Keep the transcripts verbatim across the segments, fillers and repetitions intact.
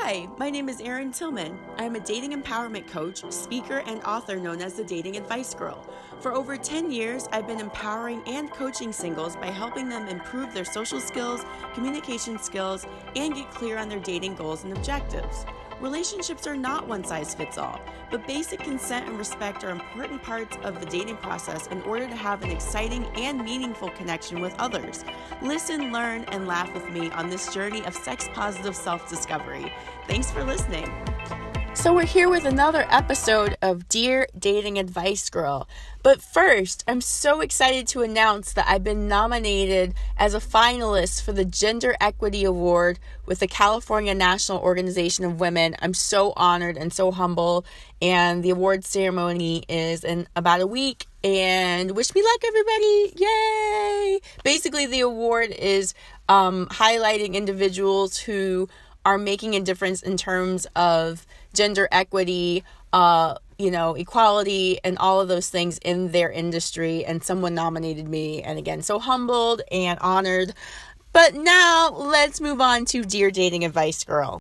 Hi, my name is Erin Tillman. I am a dating empowerment coach, speaker, and author known as the Dating Advice Girl. For over ten years, I've been empowering and coaching singles by helping them improve their social skills, communication skills, and get clear on their dating goals and objectives. Relationships are not one size fits all, but basic consent and respect are important parts of the dating process in order to have an exciting and meaningful connection with others. Listen, learn, and laugh with me on this journey of sex-positive self-discovery. Thanks for listening. So we're here with another episode of Dear Dating Advice Girl. But first, I'm so excited to announce that I've been nominated as a finalist for the Gender Equity Award with the California National Organization of Women. I'm so honored and so humble. And the award ceremony is in about a week. And wish me luck, everybody. Yay! Basically, the award is um, highlighting individuals who are making a difference in terms of gender equity, uh, you know, equality, and all of those things in their industry. And someone nominated me, and again, so humbled and honored. But now let's move on to Dear Dating Advice Girl.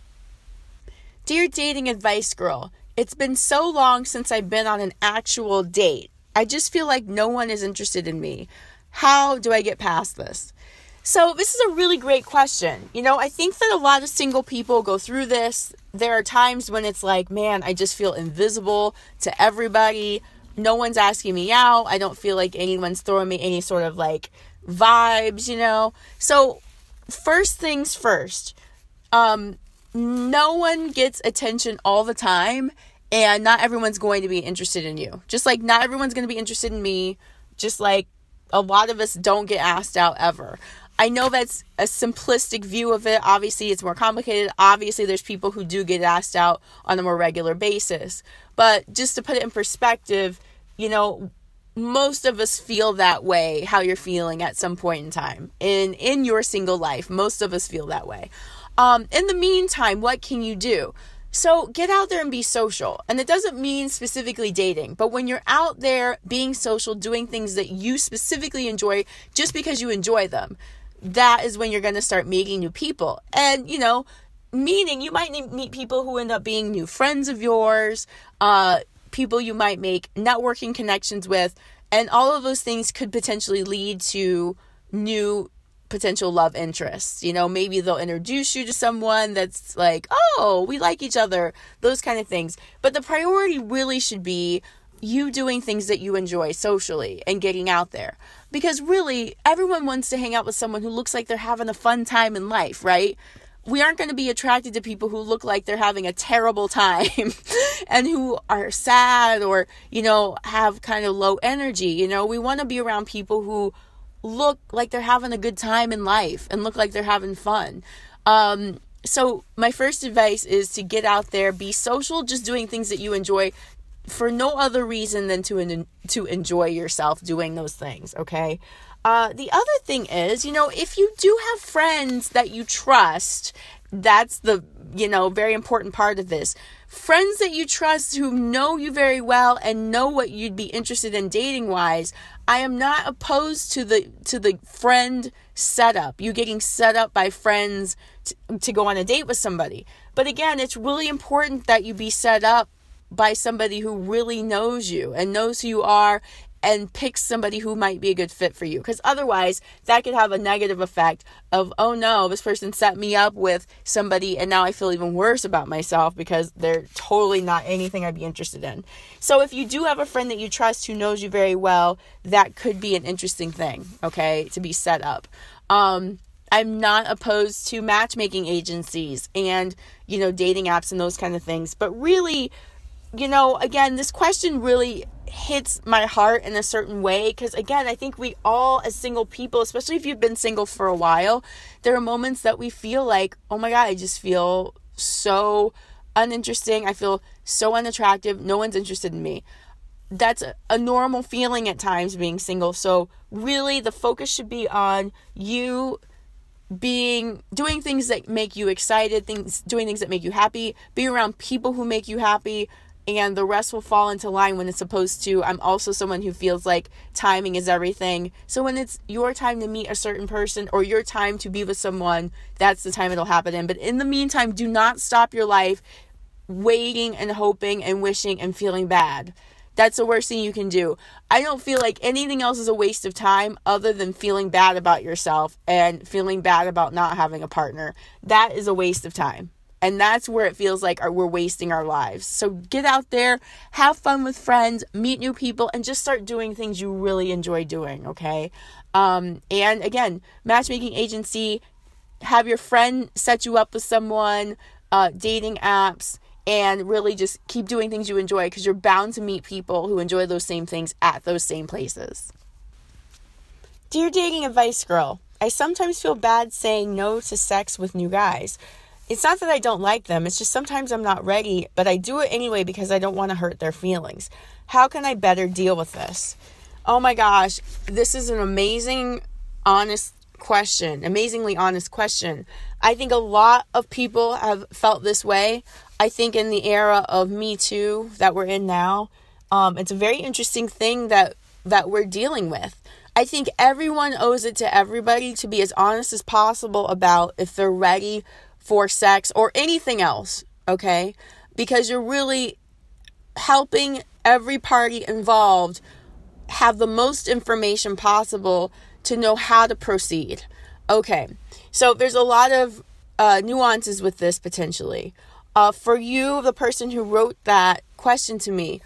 Dear Dating Advice Girl, it's been so long since I've been on an actual date. I just feel like no one is interested in me. How do I get past this? So this is a really great question. You know, I think that a lot of single people go through this. There are times when it's like, man, I just feel invisible to everybody. No one's asking me out. I don't feel like anyone's throwing me any sort of like vibes, you know. So first things first, um, no one gets attention all the time, and not everyone's going to be interested in you. Just like not everyone's going to be interested in me, just like a lot of us don't get asked out ever. I know that's a simplistic view of it. Obviously, it's more complicated. Obviously, there's people who do get asked out on a more regular basis. But just to put it in perspective, you know, most of us feel that way, how you're feeling at some point in time. In, in your single life, most of us feel that way. Um, in the meantime, what can you do? So get out there and be social. And it doesn't mean specifically dating, but when you're out there being social, doing things that you specifically enjoy just because you enjoy them, that is when you're going to start meeting new people. And, you know, meaning you might meet people who end up being new friends of yours, uh, people you might make networking connections with, and all of those things could potentially lead to new potential love interests. You know, maybe they'll introduce you to someone that's like, oh, we like each other, those kind of things. But the priority really should be you doing things that you enjoy socially and getting out there. Because really, everyone wants to hang out with someone who looks like they're having a fun time in life, right? We aren't going to be attracted to people who look like they're having a terrible time and who are sad or, you know, have kind of low energy. You know, we want to be around people who look like they're having a good time in life and look like they're having fun. Um, so my first advice is to get out there, be social, just doing things that you enjoy for no other reason than to en- to enjoy yourself doing those things, okay? Uh, the other thing is, you know, if you do have friends that you trust, that's the, you know, very important part of this. Friends that you trust who know you very well and know what you'd be interested in dating-wise, I am not opposed to the to the friend setup, you getting set up by friends to, to go on a date with somebody. But again, it's really important that you be set up by somebody who really knows you and knows who you are and picks somebody who might be a good fit for you. Because otherwise, that could have a negative effect of, oh no, this person set me up with somebody and now I feel even worse about myself because they're totally not anything I'd be interested in. So if you do have a friend that you trust who knows you very well, that could be an interesting thing, okay, to be set up. Um, I'm not opposed to matchmaking agencies and, you know, dating apps and those kind of things. But really, you know, again, this question really hits my heart in a certain way because, again, I think we all as single people, especially if you've been single for a while, there are moments that we feel like, oh my God, I just feel so uninteresting. I feel so unattractive. No one's interested in me. That's a, a normal feeling at times being single. So really the focus should be on you being, doing things that make you excited, things, doing things that make you happy, be around people who make you happy. and the rest will fall into line when it's supposed to. I'm also someone who feels like timing is everything. So when it's your time to meet a certain person or your time to be with someone, that's the time it'll happen in. But in the meantime, do not stop your life waiting and hoping and wishing and feeling bad. That's the worst thing you can do. I don't feel like anything else is a waste of time other than feeling bad about yourself and feeling bad about not having a partner. That is a waste of time. And that's where it feels like we're wasting our lives. So get out there, have fun with friends, meet new people, and just start doing things you really enjoy doing, okay? Um, and again, matchmaking agency, have your friend set you up with someone, uh, dating apps, and really just keep doing things you enjoy because you're bound to meet people who enjoy those same things at those same places. Dear Dating Advice Girl, I sometimes feel bad saying no to sex with new guys. It's not that I don't like them, it's just sometimes I'm not ready, but I do it anyway because I don't want to hurt their feelings. How can I better deal with this? Oh my gosh, this is an amazing, honest question, amazingly honest question. I think a lot of people have felt this way. I think in the era of Me Too that we're in now, um, it's a very interesting thing that, that we're dealing with. I think everyone owes it to everybody to be as honest as possible about if they're ready for sex or anything else, okay? Because you're really helping every party involved have the most information possible to know how to proceed. Okay, so there's a lot of uh, nuances with this potentially. Uh, for you, the person who wrote that question to me,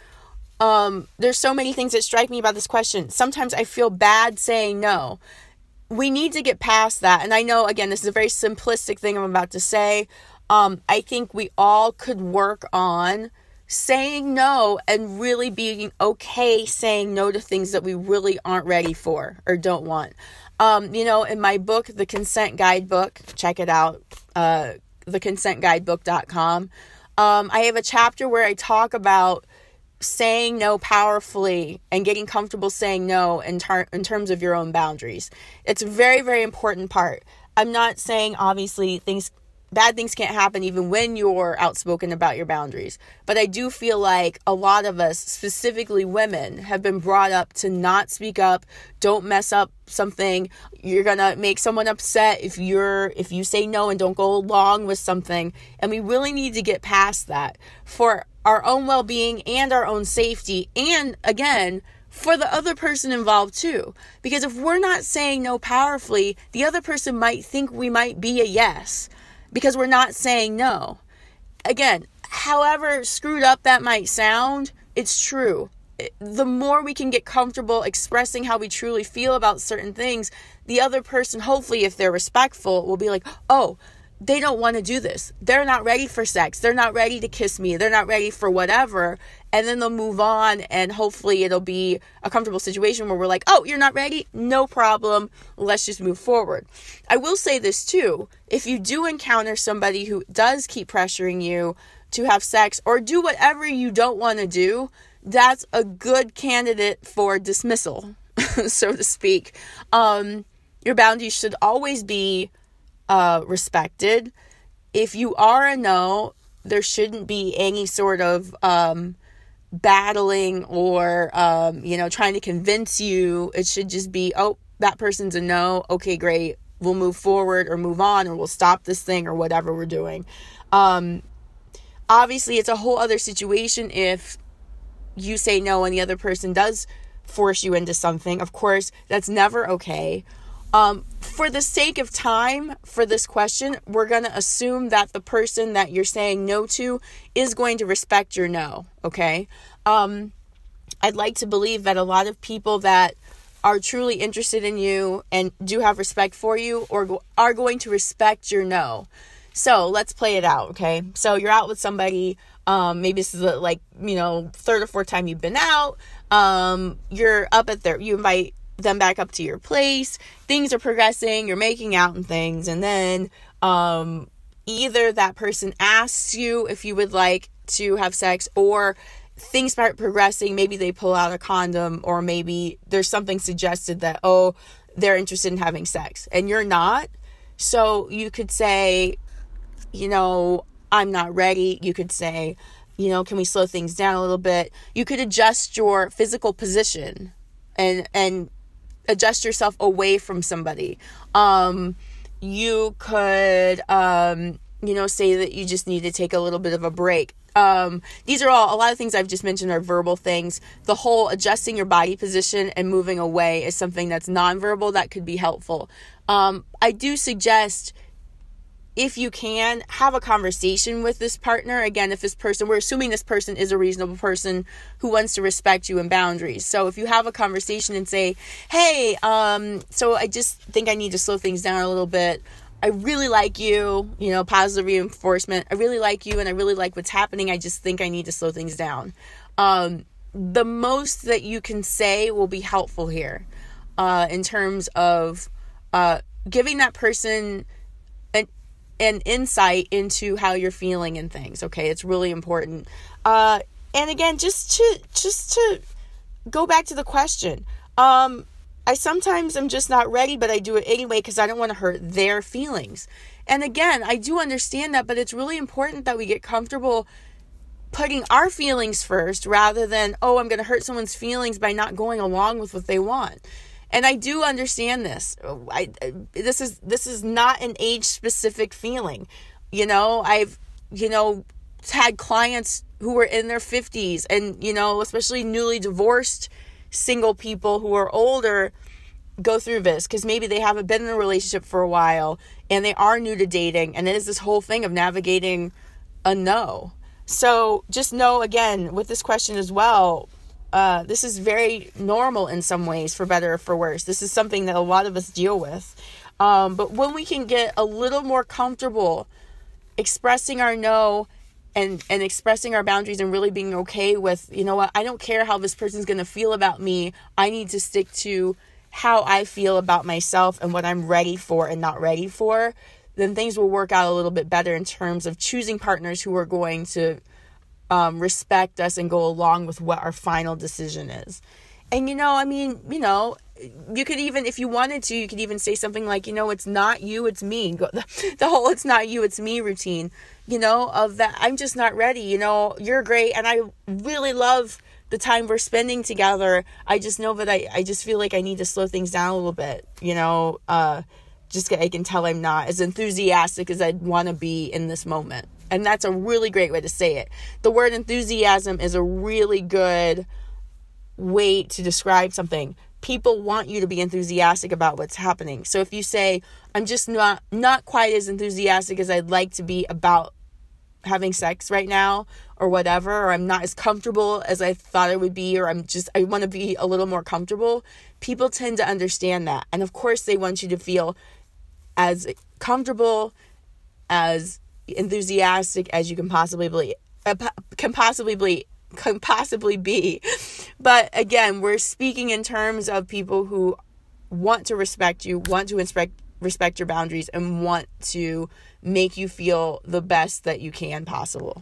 um, there's so many things that strike me about this question. Sometimes I feel bad saying no. We need to get past that. And I know, again, this is a very simplistic thing I'm about to say. Um, I think we all could work on saying no and really being okay saying no to things that we really aren't ready for or don't want. Um, you know, in my book, The Consent Guidebook, check it out, uh, the consent guidebook dot com. Um, I have a chapter where I talk about saying no powerfully and getting comfortable saying no in, ter- in terms of your own boundaries. It's a very, very important part. I'm not saying, obviously, things, bad things can't happen even when you're outspoken about your boundaries. But I do feel like a lot of us, specifically women, have been brought up to not speak up, don't mess up something. You're going to make someone upset if you're if you say no and don't go along with something. And we really need to get past that for our own well-being and our own safety, and again, for the other person involved too. Because if we're not saying no powerfully, the other person might think we might be a yes because we're not saying no. Again, however screwed up that might sound, it's true. The more we can get comfortable expressing how we truly feel about certain things, the other person, hopefully if they're respectful, will be like, oh, they don't want to do this. They're not ready for sex. They're not ready to kiss me. They're not ready for whatever. And then they'll move on, and hopefully it'll be a comfortable situation where we're like, oh, you're not ready? No problem. Let's just move forward. I will say this too. If you do encounter somebody who does keep pressuring you to have sex or do whatever you don't want to do, that's a good candidate for dismissal, so to speak. Um, your boundaries should always be Uh, respected. If you are a no, there shouldn't be any sort of um, battling or, um, you know, trying to convince you. It should just be, oh, that person's a no. Okay, great. We'll move forward or move on, or we'll stop this thing or whatever we're doing. Um, obviously, it's a whole other situation if you say no and the other person does force you into something. Of course, that's never okay. Um, for the sake of time for this question, we're going to assume that the person that you're saying no to is going to respect your no, okay? Um, I'd like to believe that a lot of people that are truly interested in you and do have respect for you or go- are going to respect your no. So let's play it out, okay? So you're out with somebody, um, maybe this is a, like, you know, third or fourth time you've been out, um, you're up at their, you invite them back up to your place, things are progressing, you're making out and things, and then um, either that person asks you if you would like to have sex, or things start progressing, maybe they pull out a condom, or maybe there's something suggested that, oh, they're interested in having sex, and you're not. So you could say, you know, I'm not ready. You could say, You know, can we slow things down a little bit? You could adjust your physical position and and adjust yourself away from somebody. Um, you could, um, you know, say that you just need to take a little bit of a break. Um, these are all, a lot of things I've just mentioned are verbal things. The whole adjusting your body position and moving away is something that's nonverbal that could be helpful. Um, I do suggest, if you can, have a conversation with this partner. Again, if this person, we're assuming this person is a reasonable person who wants to respect you and boundaries. So if you have a conversation and say, hey, um, so I just think I need to slow things down a little bit. I really like you, you know, positive reinforcement. I really like you and I really like what's happening. I just think I need to slow things down. Um, the most that you can say will be helpful here, uh, in terms of, uh, giving that person an insight into how you're feeling and things. Okay. It's really important. Uh, and again, just to, just to go back to the question, um, I sometimes am just not ready, but I do it anyway, because I don't want to hurt their feelings. And again, I do understand that, but it's really important that we get comfortable putting our feelings first, rather than, oh, I'm going to hurt someone's feelings by not going along with what they want. And I do understand this. I, this is, this is not an age specific feeling. You know, I've, you know, had clients who were in their fifties and, you know, especially newly divorced single people who are older go through this, because maybe they haven't been in a relationship for a while and they are new to dating. And it is this whole thing of navigating a no. So just know, again, with this question as well, Uh, this is very normal in some ways, for better or for worse. This is something that a lot of us deal with. Um, but when we can get a little more comfortable expressing our no and, and expressing our boundaries and really being okay with, you know what, I don't care how this person's going to feel about me. I need to stick to how I feel about myself and what I'm ready for and not ready for. Then things will work out a little bit better in terms of choosing partners who are going to Um, respect us and go along with what our final decision is. And, you know, I mean, you know, you could even, if you wanted to, you could even say something like, you know, it's not you, it's me. The, the whole it's not you, it's me routine, you know, of that. I'm just not ready. You know, you're great. And I really love the time we're spending together. I just know that I, I just feel like I need to slow things down a little bit, you know, uh, just I can tell I'm not as enthusiastic as I'd want to be in this moment. And that's a really great way to say it. The word enthusiasm is a really good way to describe something. People want you to be enthusiastic about what's happening. So if you say, I'm just not, not quite as enthusiastic as I'd like to be about having sex right now or whatever, or I'm not as comfortable as I thought I would be, or I'm just, I want to be a little more comfortable. People tend to understand that. And of course they want you to feel as comfortable, as enthusiastic as you can possibly be, uh, can possibly be, can possibly be. But again, we're speaking in terms of people who want to respect you, want to respect, respect your boundaries, and want to make you feel the best that you can possible.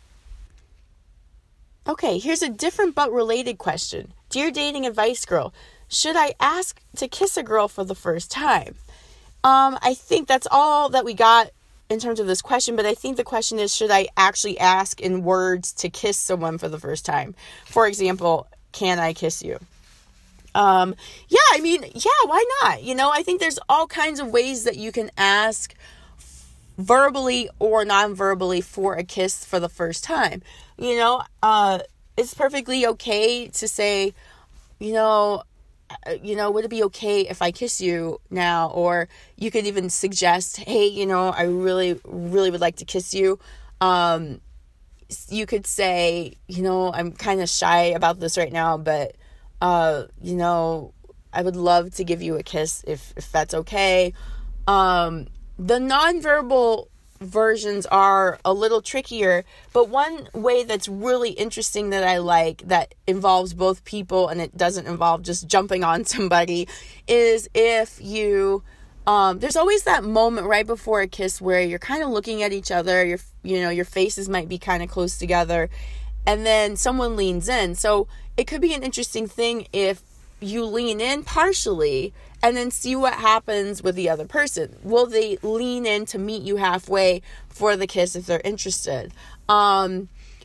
Okay, here's a different but related question. Dear Dating Advice Girl, should I ask to kiss a girl for the first time? Um, I think that's all that we got in terms of this question, but I think the question is, should I actually ask in words to kiss someone for the first time? For example, can I kiss you? Um, yeah, I mean, yeah, why not? You know, I think there's all kinds of ways that you can ask verbally or non-verbally for a kiss for the first time. You know, uh, it's perfectly okay to say, you know, you know, would it be okay if I kiss you now? Or you could even suggest, hey, you know, I really, really would like to kiss you. Um, you could say, you know, I'm kind of shy about this right now, but, uh, you know, I would love to give you a kiss if, if that's okay. Um, the nonverbal versions are a little trickier, but one way that's really interesting that I like, that involves both people and it doesn't involve just jumping on somebody, is if you um there's always that moment right before a kiss where you're kind of looking at each other, your you know your faces might be kind of close together, and then someone leans in. So it could be an interesting thing if you lean in partially and then see what happens with the other person. Will they lean in to meet you halfway for the kiss if they're interested? Um,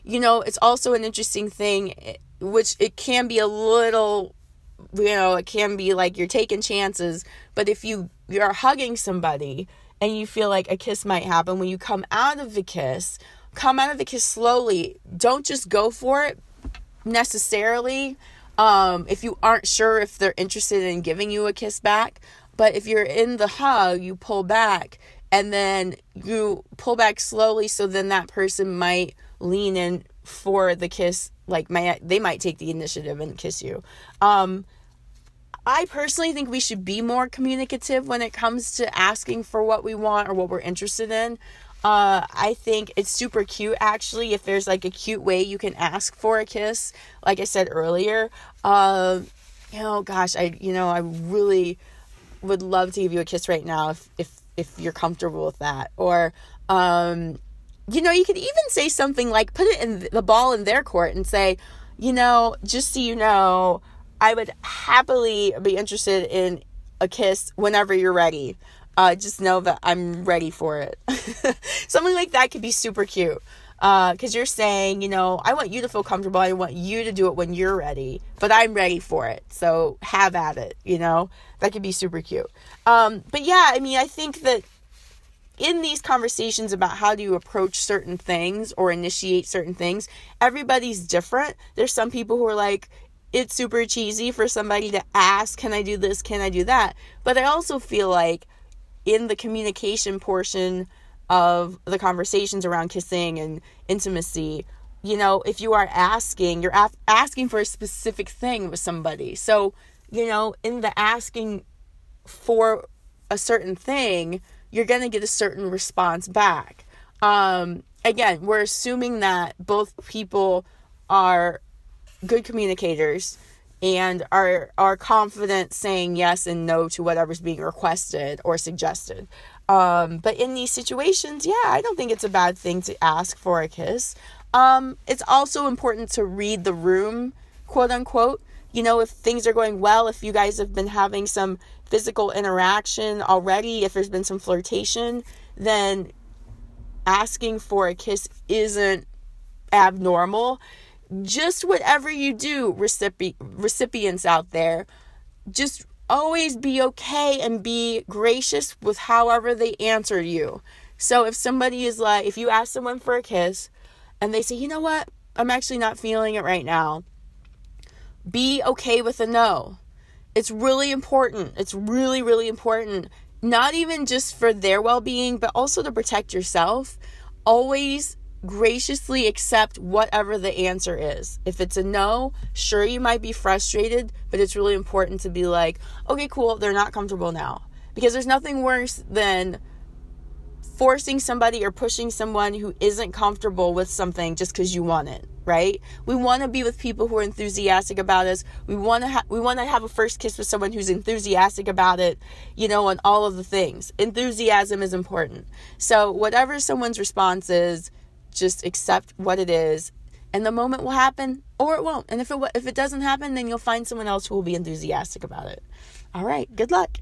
you know, it's also an interesting thing, which it can be a little, you know, it can be like you're taking chances. But if you, you're hugging somebody and you feel like a kiss might happen, when you come out of the kiss, come out of the kiss slowly. Don't just go for it necessarily. Um, if you aren't sure if they're interested in giving you a kiss back. But if you're in the hug, you pull back and then you pull back slowly. So then that person might lean in for the kiss. Like my, they might take the initiative and kiss you. Um, I personally think we should be more communicative when it comes to asking for what we want or what we're interested in. Uh, I think it's super cute, actually, if there's like a cute way you can ask for a kiss. Like I said earlier, uh, you know, gosh, I, you know, I really would love to give you a kiss right now if, if, if you're comfortable with that. Or, um, you know, you could even say something like, put it in the ball in their court and say, you know, just so you know, I would happily be interested in a kiss whenever you're ready. Uh, just know that I'm ready for it. Something like that could be super cute. Uh, because you're saying, you know, I want you to feel comfortable. I want you to do it when you're ready, but I'm ready for it. So have at it, you know, that could be super cute. Um, but yeah, I mean, I think that in these conversations about how do you approach certain things or initiate certain things, everybody's different. There's some people who are like, it's super cheesy for somebody to ask, can I do this? Can I do that? But I also feel like in the communication portion of the conversations around kissing and intimacy, you know, if you are asking, you're af- asking for a specific thing with somebody. So, you know, in the asking for a certain thing, you're going to get a certain response back. Um, again, we're assuming that both people are good communicators and are are confident saying yes and no to whatever's being requested or suggested. Um, but in these situations, yeah, I don't think it's a bad thing to ask for a kiss. Um, it's also important to read the room, quote unquote. You know, if things are going well, if you guys have been having some physical interaction already, if there's been some flirtation, then asking for a kiss isn't abnormal. Just whatever you do, recipi- recipients out there, just always be okay and be gracious with however they answer you. So if somebody is like, if you ask someone for a kiss and they say, you know what, I'm actually not feeling it right now, be okay with a no. It's really important. It's really, really important. Not even just for their well-being, but also to protect yourself. Always graciously accept whatever the answer is. If it's a no, sure, you might be frustrated, but it's really important to be like, okay, cool, they're not comfortable now. Because there's nothing worse than forcing somebody or pushing someone who isn't comfortable with something just because you want it, right? We want to be with people who are enthusiastic about us. We want to ha- we want to have a first kiss with someone who's enthusiastic about it, you know, and all of the things. Enthusiasm is important. So whatever someone's response is, just accept what it is, and the moment will happen or it won't. And if it if it doesn't happen, then you'll find someone else who will be enthusiastic about it. All right, good luck.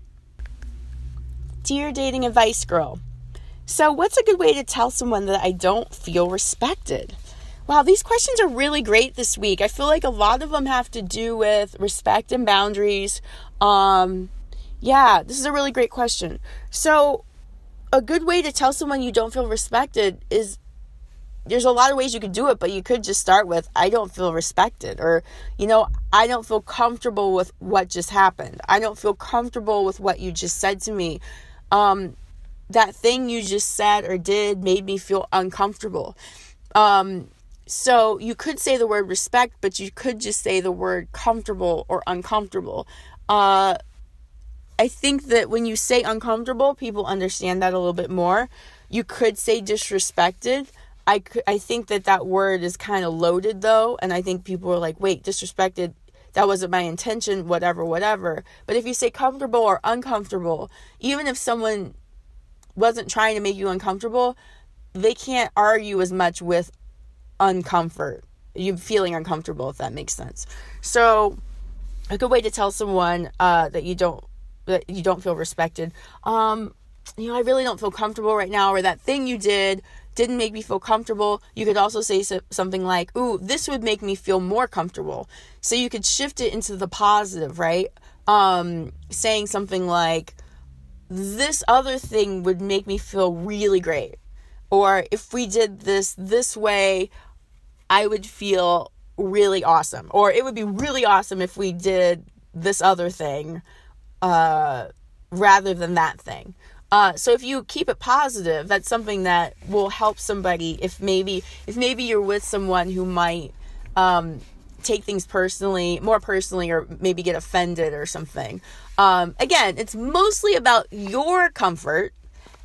Dear Dating Advice Girl. So what's a good way to tell someone that I don't feel respected? Wow, these questions are really great this week. I feel like a lot of them have to do with respect and boundaries. Um, yeah, this is a really great question. So a good way to tell someone you don't feel respected is, there's a lot of ways you could do it, but you could just start with, I don't feel respected, or, you know, I don't feel comfortable with what just happened. I don't feel comfortable with what you just said to me. Um, that thing you just said or did made me feel uncomfortable. Um, so you could say the word respect, but you could just say the word comfortable or uncomfortable. Uh, I think that when you say uncomfortable, people understand that a little bit more. You could say disrespected. I, could, I think that that word is kind of loaded, though, and I think people are like, wait, disrespected, that wasn't my intention, whatever, whatever. But if you say comfortable or uncomfortable, even if someone wasn't trying to make you uncomfortable, they can't argue as much with uncomfort, you feeling uncomfortable, if that makes sense. So a good way to tell someone uh, that you don't that you don't feel respected, um, you know, I really don't feel comfortable right now, or that thing you did didn't make me feel comfortable, you could also say so, something like, ooh, this would make me feel more comfortable. So you could shift it into the positive, right? Um, saying something like, this other thing would make me feel really great. Or if we did this this way, I would feel really awesome. Or it would be really awesome if we did this other thing uh, rather than that thing. Uh, so if you keep it positive, that's something that will help somebody. If maybe if maybe you're with someone who might um, take things personally, more personally, or maybe get offended or something. Um, again, it's mostly about your comfort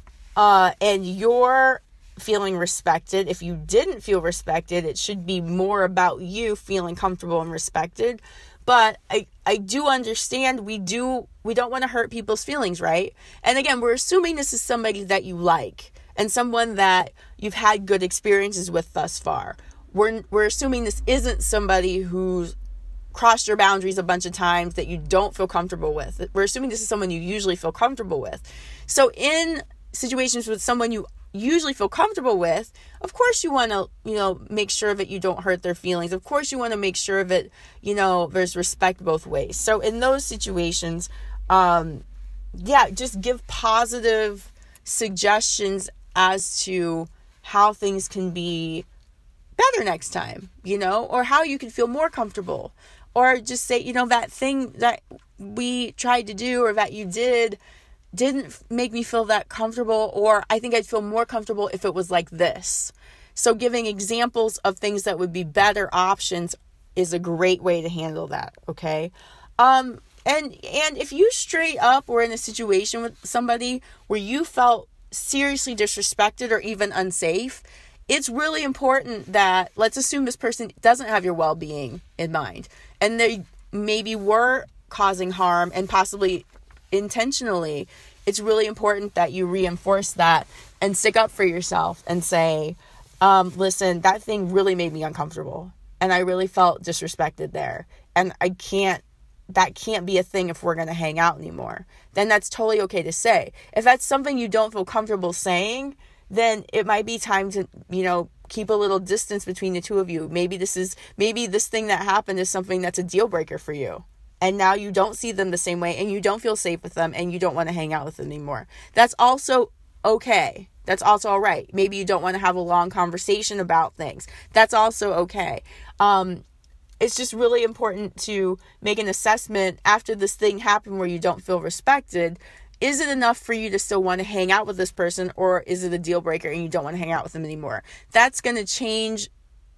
uh, and your feeling respected. If you didn't feel respected, it should be more about you feeling comfortable and respected. But I, I do understand we do, we don't want to hurt people's feelings, right? And again, we're assuming this is somebody that you like and someone that you've had good experiences with thus far. We're, we're assuming this isn't somebody who's crossed your boundaries a bunch of times that you don't feel comfortable with. We're assuming this is someone you usually feel comfortable with. So in situations with someone you usually feel comfortable with, of course you want to, you know, make sure that you don't hurt their feelings. Of course you want to make sure that, you know, there's respect both ways. So in those situations, um, yeah, just give positive suggestions as to how things can be better next time, you know, or how you can feel more comfortable. Or just say, you know, that thing that we tried to do or that you did didn't make me feel that comfortable, or I think I'd feel more comfortable if it was like this. So giving examples of things that would be better options is a great way to handle that, okay? Um, and and if you straight up were in a situation with somebody where you felt seriously disrespected or even unsafe, it's really important that, let's assume this person doesn't have your well-being in mind, and they maybe were causing harm and possibly intentionally. It's really important that you reinforce that and stick up for yourself and say, um, listen, that thing really made me uncomfortable and I really felt disrespected there. And I can't, that can't be a thing if we're going to hang out anymore. Then that's totally okay to say. If that's something you don't feel comfortable saying, then it might be time to, you know, keep a little distance between the two of you. Maybe this is, maybe this thing that happened is something that's a deal breaker for you. And now you don't see them the same way and you don't feel safe with them and you don't want to hang out with them anymore. That's also okay. That's also all right. Maybe you don't want to have a long conversation about things. That's also okay. Um, it's just really important to make an assessment after this thing happened where you don't feel respected. Is it enough for you to still want to hang out with this person, or is it a deal breaker and you don't want to hang out with them anymore? That's going to change,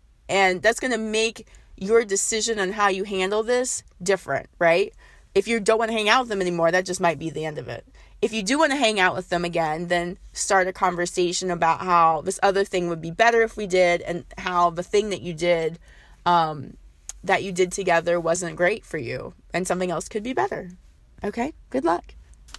and that's going to make your decision on how you handle this different, right? If you don't want to hang out with them anymore, that just might be the end of it. If you do want to hang out with them again, then start a conversation about how this other thing would be better if we did, and how the thing that you did, um, that you did together wasn't great for you, and something else could be better. Okay? Good luck.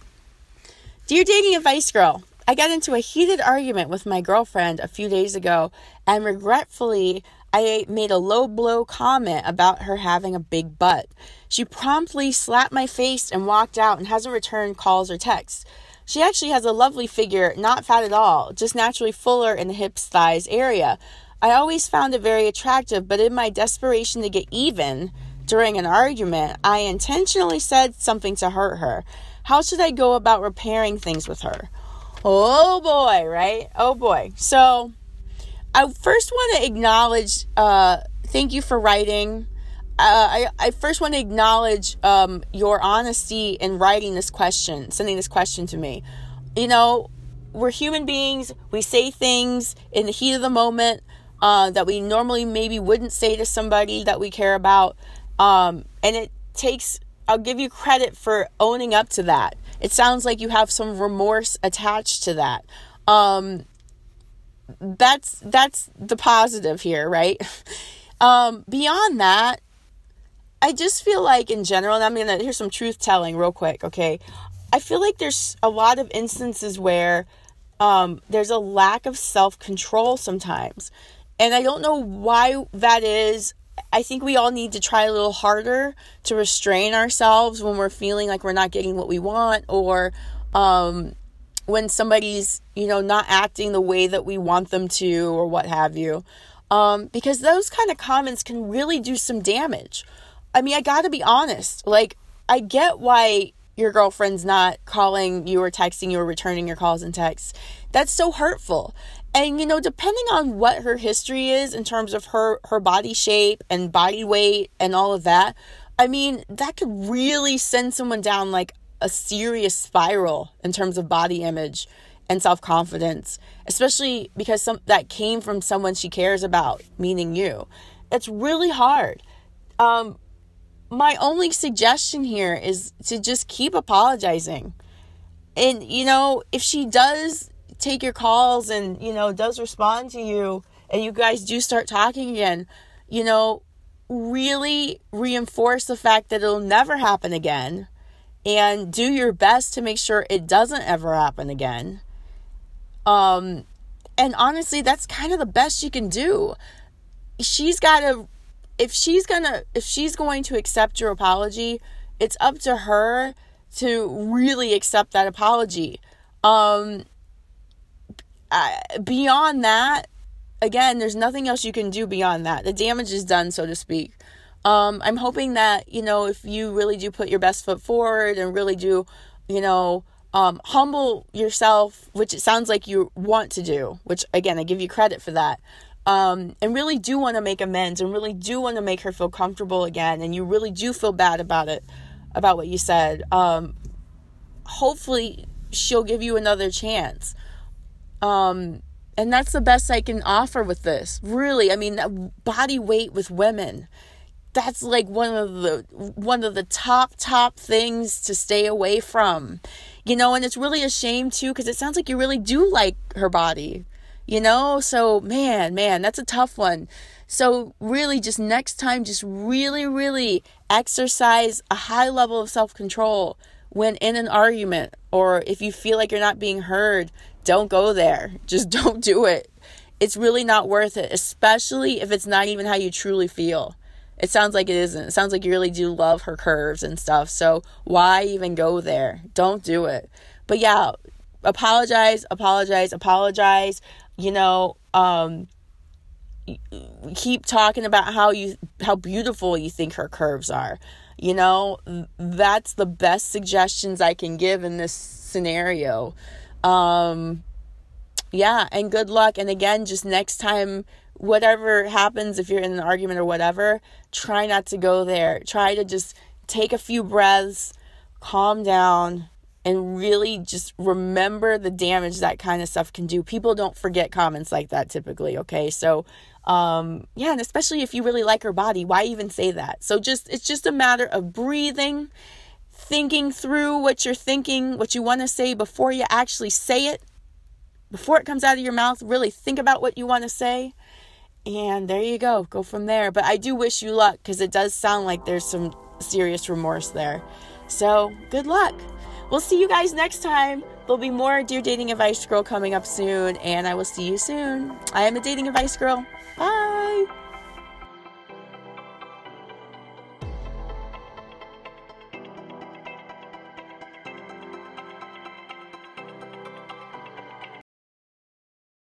Dear Dating Advice Girl, I got into a heated argument with my girlfriend a few days ago, and regretfully, I made a low blow comment about her having a big butt. She promptly slapped my face and walked out and hasn't returned calls or texts. She actually has a lovely figure, not fat at all, just naturally fuller in the hips, thighs area. I always found it very attractive, but in my desperation to get even during an argument, I intentionally said something to hurt her. How should I go about repairing things with her? Oh boy, right? Oh boy. So I first want to acknowledge, uh, thank you for writing. Uh, I, I first want to acknowledge um, your honesty in writing this question, sending this question to me. You know, we're human beings. We say things in the heat of the moment uh, that we normally maybe wouldn't say to somebody that we care about. Um, and it takes, I'll give you credit for owning up to that. It sounds like you have some remorse attached to that. Um, that's, that's the positive here, right? um, beyond that, I just feel like in general, and I'm going to, here's some truth telling real quick. Okay. I feel like there's a lot of instances where, um, there's a lack of self-control sometimes. And I don't know why that is. I think we all need to try a little harder to restrain ourselves when we're feeling like we're not getting what we want, or, um, when somebody's, you know, not acting the way that we want them to or what have you. Um, because those kind of comments can really do some damage. I mean, I gotta be honest. Like, I get why your girlfriend's not calling you or texting you or returning your calls and texts. That's so hurtful. And, you know, depending on what her history is in terms of her, her body shape and body weight and all of that, I mean, that could really send someone down like a serious spiral in terms of body image and self-confidence, especially because some that came from someone she cares about, meaning you. It's really hard. Um, my only suggestion here is to just keep apologizing. And, you know, if she does take your calls and, you know, does respond to you and you guys do start talking again, you know, really reinforce the fact that it'll never happen again and do your best to make sure it doesn't ever happen again. Um, and honestly, that's kind of the best you can do. She's got to, if she's gonna, if she's going to accept your apology, it's up to her to really accept that apology. Um, Uh, beyond that, again, there's nothing else you can do beyond that. The damage is done, so to speak. Um, I'm hoping that, you know, if you really do put your best foot forward and really do, you know, um, humble yourself, which it sounds like you want to do, which, again, I give you credit for that, um, and really do want to make amends and really do want to make her feel comfortable again, and you really do feel bad about it, about what you said, um, hopefully she'll give you another chance. Um, and that's the best I can offer with this. Really, I mean, body weight with women, that's like one of the, one of the top, top things to stay away from, you know, and it's really a shame too, because it sounds like you really do like her body, you know, so man, man, that's a tough one. So really just next time, just really, really exercise a high level of self-control when in an argument, or if you feel like you're not being heard, don't go there. Just don't do it. It's really not worth it, especially if it's not even how you truly feel. It sounds like it isn't. It sounds like you really do love her curves and stuff. So why even go there? Don't do it. But yeah, apologize, apologize, apologize. You know, um, keep talking about how you, how beautiful you think her curves are. You know, that's the best suggestions I can give in this scenario. Um, yeah, and good luck. And again, just next time, whatever happens, if you're in an argument or whatever, try not to go there. Try to just take a few breaths, calm down, and really just remember the damage that kind of stuff can do. People don't forget comments like that typically, okay? So, um, yeah, and especially if you really like her body, why even say that? So just, it's just a matter of breathing, thinking through what you're thinking, what you want to say before you actually say it. Before it comes out of your mouth, really think about what you want to say. And there you go. Go from there. But I do wish you luck because it does sound like there's some serious remorse there. So good luck. We'll see you guys next time. There'll be more Dear Dating Advice Girl coming up soon. And I will see you soon. I am a Dating Advice Girl. Bye.